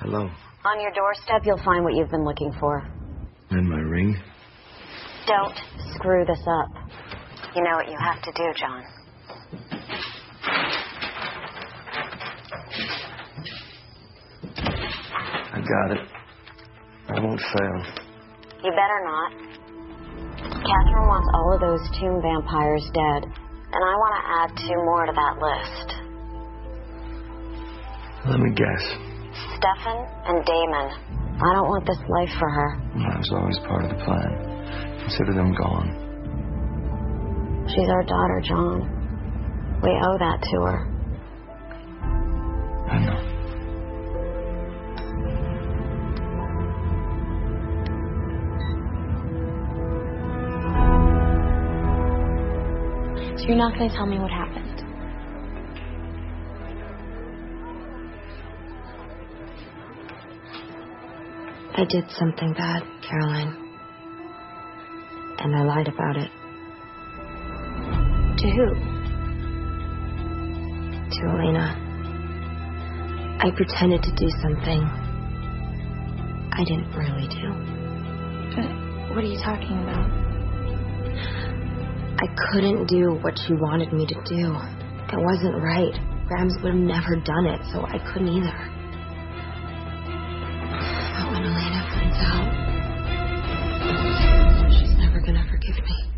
Hello. On your doorstep, you'll find what you've been looking for. And my ring? Don't screw this up. You know what you have to do, John. I got it. I won't fail. You better not. Catherine wants all of those tomb vampires dead, and I want to add 2 more to that list. Let me guess. Stefan and Damon. I don't want this life for her. That was always part of the plan. Consider them gone. She's our daughter, John. We owe that to her. I know. So you're not going to tell me what happened? I did something bad, Caroline. And I lied about it. To who? To Elena. I pretended to do something I didn't really do. What are you talking about? I couldn't do what she wanted me to do. It wasn't right. Grams would have never done it, so I couldn't either. But when Elena finds out, she's never gonna forgive me.